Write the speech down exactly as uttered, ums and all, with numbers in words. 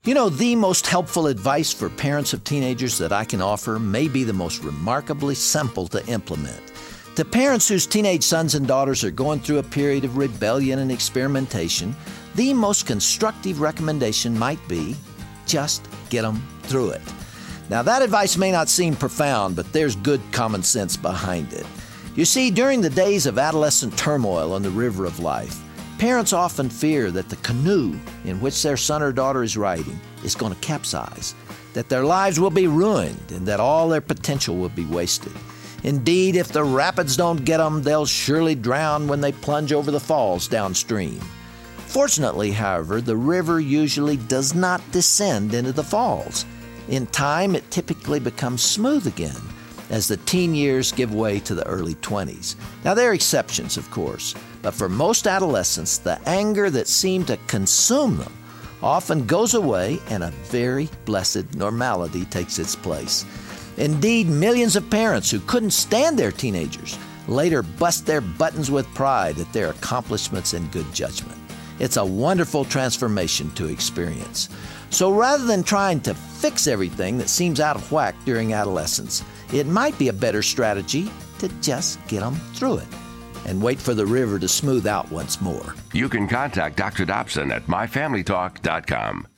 You know, the most helpful advice for parents of teenagers that I can offer may be the most remarkably simple to implement. To parents whose teenage sons and daughters are going through a period of rebellion and experimentation, the most constructive recommendation might be just get them through it. Now, that advice may not seem profound, but there's good common sense behind it. You see, during the days of adolescent turmoil on the river of life, parents often fear that the canoe in which their son or daughter is riding is going to capsize, that their lives will be ruined, and that all their potential will be wasted. Indeed, if the rapids don't get them, they'll surely drown when they plunge over the falls downstream. Fortunately, however, the river usually does not descend into the falls. In time, it typically becomes smooth again as the teen years give way to the early twenties. Now, there are exceptions, of course, but for most adolescents, the anger that seemed to consume them often goes away and a very blessed normality takes its place. Indeed, millions of parents who couldn't stand their teenagers later bust their buttons with pride at their accomplishments and good judgment. It's a wonderful transformation to experience. So rather than trying to fix everything that seems out of whack during adolescence, it might be a better strategy to just get them through it and wait for the river to smooth out once more. You can contact Doctor Dobson at my family talk dot com.